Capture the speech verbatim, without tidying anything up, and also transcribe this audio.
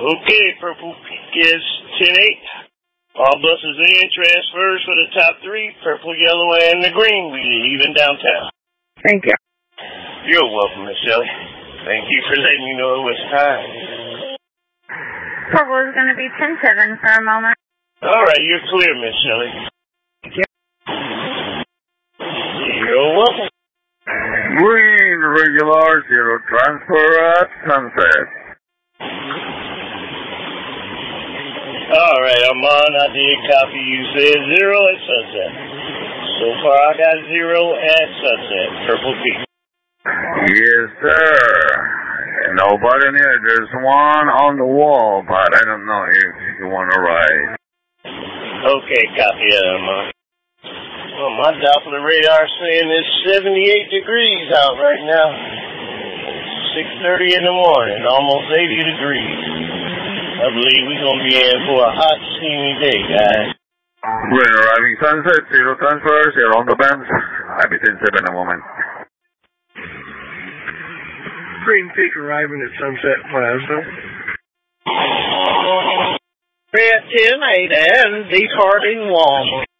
Okay, Purple Peak is ten eight. All buses in, transfers for the top three, purple, yellow, and the green. We leaving downtown. Thank you. You're welcome, Miss Shelley. Thank you for letting me know it was time. Purple is going to be ten seven for a moment. All right, you're clear, Miss Shelley. Thank you. You're welcome. Green, regular, zero transfer at Sunset. All right, Armand, I did copy you. Said zero at Sunset. So far, I got zero at Sunset. Purple Peak. Yes, sir. Nobody near. There's one on the wall, but I don't know if you want to ride. Okay, copy that, Armand. Well, my Doppler radar saying it's seventy-eight degrees out right now. six thirty in the morning, almost eighty degrees. I believe we're going to be in for a hot, steamy day, guys. Green arriving Sunset, zero transfer, zero on the bends. I'll be ten seven in a moment. Green Peak arriving at Sunset Plaza. We're at ten eight and departing Walmart.